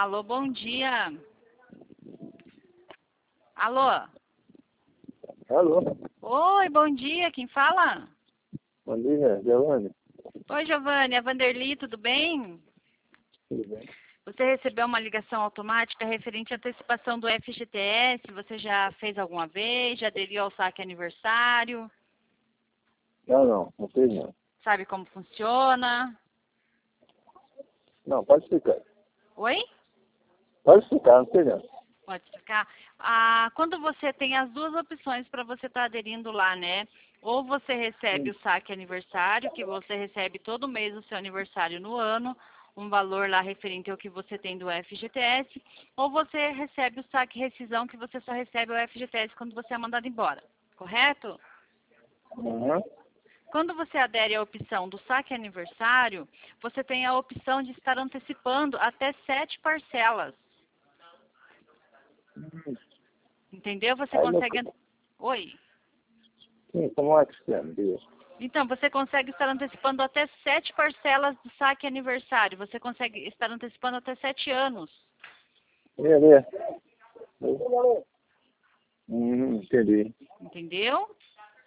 Alô, bom dia. Alô? Alô, Oi, bom dia. Quem fala? bom dia, Giovanni. Oi, Giovanni. É Vanderly, tudo bem? Tudo bem? Você recebeu uma ligação automática referente à antecipação do FGTS. Você já fez alguma vez? Já aderiu ao saque aniversário? Não fez não. Sabe como funciona? Não, pode explicar. Oi? Pode explicar, não sei não. Pode explicar? Quando você tem as duas opções para você estar aderindo lá, né? Ou você recebe o saque aniversário, que você recebe todo mês o seu aniversário no ano, um valor lá referente ao que você tem do FGTS, ou você recebe o saque rescisão, que você só recebe o FGTS quando você é mandado embora, correto? Uhum. Quando você adere à opção do saque aniversário, você tem a opção de estar antecipando até 7 parcelas. Entendeu? Você Aí, consegue... Oi? sim, como é que se chama? Então, você consegue estar antecipando até 7 parcelas do saque aniversário. Você consegue estar antecipando até 7 anos. Beleza. Entendi. Entendeu?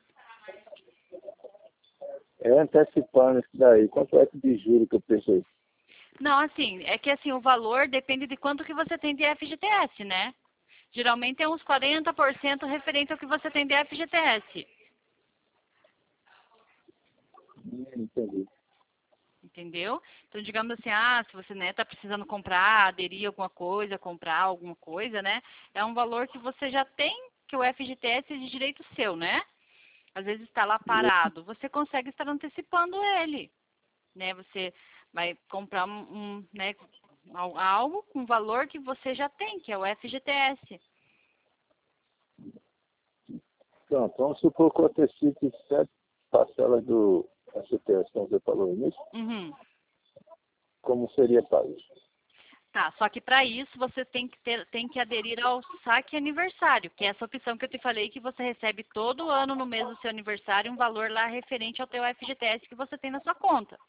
É antecipando isso daí. Quanto é que de juro que eu pensei? Não, assim, é que assim, o valor depende de quanto que você tem de FGTS, né? Geralmente é uns 40% referente ao que você tem de FGTS. Entendi. Entendeu? Então, digamos assim, se você, né, tá precisando comprar, aderir a alguma coisa, comprar alguma coisa, né? É um valor que você já tem, que o FGTS é de direito seu, né? Às vezes está lá parado. Você consegue estar antecipando ele, né? Você vai comprar né, algo com valor que você já tem, que é o FGTS. Pronto, vamos supor que eu antecipe 7 parcelas do FGTS, como você falou nisso. Uhum. Como seria para isso? Tá, só que para isso você tem que aderir ao saque aniversário, que é essa opção que eu te falei que você recebe todo ano no mês do seu aniversário um valor lá referente ao teu FGTS que você tem na sua conta.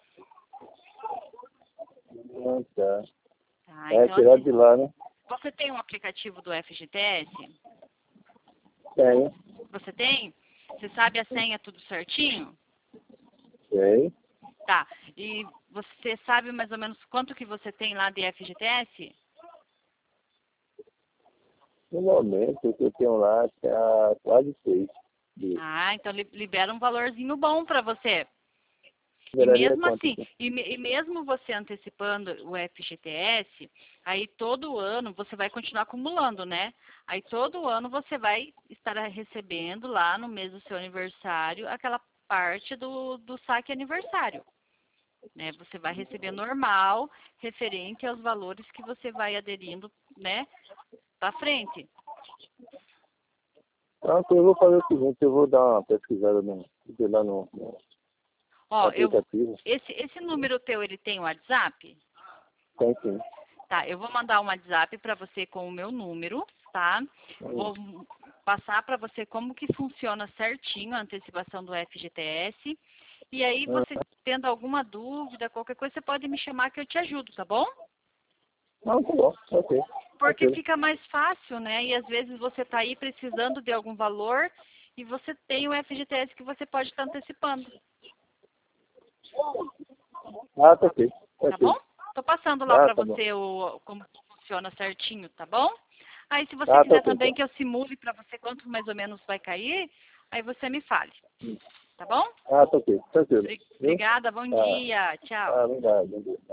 Tá. Tá, É então tirar assim, de lá, né? você tem um aplicativo do FGTS? Tem. Você tem? Você sabe a senha tudo certinho? Tem. Tá. E você sabe mais ou menos quanto que você tem lá de FGTS? No momento, o que eu tenho lá está quase 6. Então libera um valorzinho bom para você. E Liberaria mesmo quanto? assim, e mesmo você antecipando o FGTS, aí todo ano você vai continuar acumulando, né? Aí todo ano você vai estar recebendo lá no mês do seu aniversário aquela parte do saque aniversário, né? Você vai receber normal, referente aos valores que você vai aderindo, né? Para frente. Pronto, eu vou fazer o seguinte, eu vou dar uma pesquisada lá no Ó, aplicativo. esse número teu, ele tem WhatsApp? Tem sim. Tá, eu vou mandar um WhatsApp para você com o meu número, tá? Vou passar para você como que funciona certinho a antecipação do FGTS. E aí, você tendo alguma dúvida, qualquer coisa, você pode me chamar que eu te ajudo, tá bom? Não, tá bom, ok. Porque Ok. fica mais fácil, né? E às vezes você tá aí precisando de algum valor e você tem o FGTS que você pode estar antecipando, Ah, tá ok. tá bom? Ok. Tô passando lá Ah, para tá bom. você como funciona certinho, tá bom? Aí, se você Ah, tá quiser ok, também então. que eu simule para você quanto mais ou menos vai cair, aí você me fale, tá bom? Ah, tá ok. Tranquilo. Viu? Obrigada, bom Ah, dia, tchau. obrigado. Bom dia.